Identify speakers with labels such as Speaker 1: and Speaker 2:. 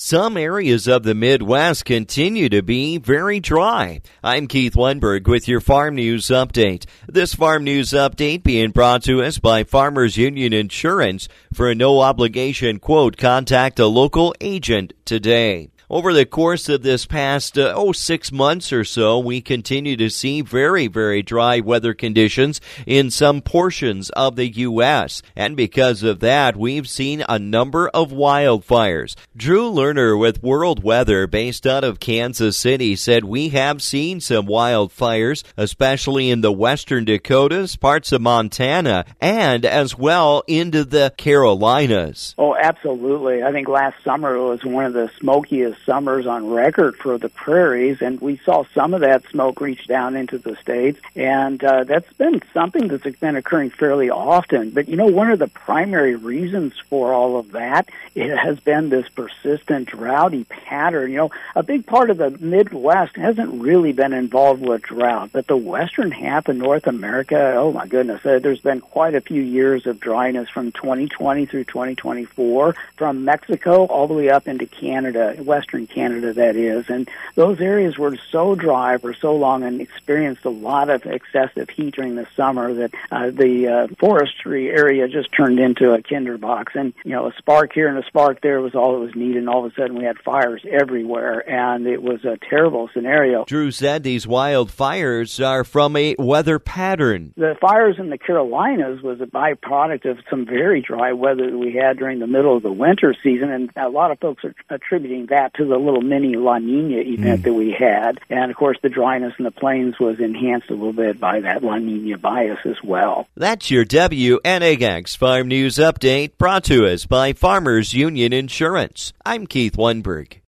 Speaker 1: Some areas of the Midwest continue to be very dry. I'm Keith Lundberg with your Farm News Update. This Farm News Update being brought to us by Farmers Union Insurance. For a no-obligation quote, contact a local agent today. Over the course of this past 6 months or so, we continue to see very, very dry weather conditions in some portions of the U.S. And because of that, we've seen a number of wildfires. Drew Lerner with World Weather, based out of Kansas City, said we have seen some wildfires, especially in the western Dakotas, parts of Montana, and as well into the Carolinas.
Speaker 2: Oh, absolutely. I think last summer was one of the smokiest summers on record for the prairies, and we saw some of that smoke reach down into the states, and that's been something that's been occurring fairly often. But, one of the primary reasons for all of that, it has been this persistent droughty pattern. A big part of the Midwest hasn't really been involved with drought, but the western half of North America, oh my goodness, there's been quite a few years of dryness from 2020 through 2024, from Mexico all the way up into Canada, western Canada that is, and those areas were so dry for so long and experienced a lot of excessive heat during the summer that the forestry area just turned into a tinderbox, and a spark here and a spark there was all that was needed, and all of a sudden we had fires everywhere, and it was a terrible scenario.
Speaker 1: Drew said these wildfires are from a weather pattern.
Speaker 2: The fires in the Carolinas was a byproduct of some very dry weather that we had during the middle of the winter season, and a lot of folks are attributing that to the little mini La Nina event that we had. And, of course, the dryness in the plains was enhanced a little bit by that La Nina bias as well.
Speaker 1: That's your WNAX Farm News Update, brought to us by Farmers Union Insurance. I'm Keith Lundberg.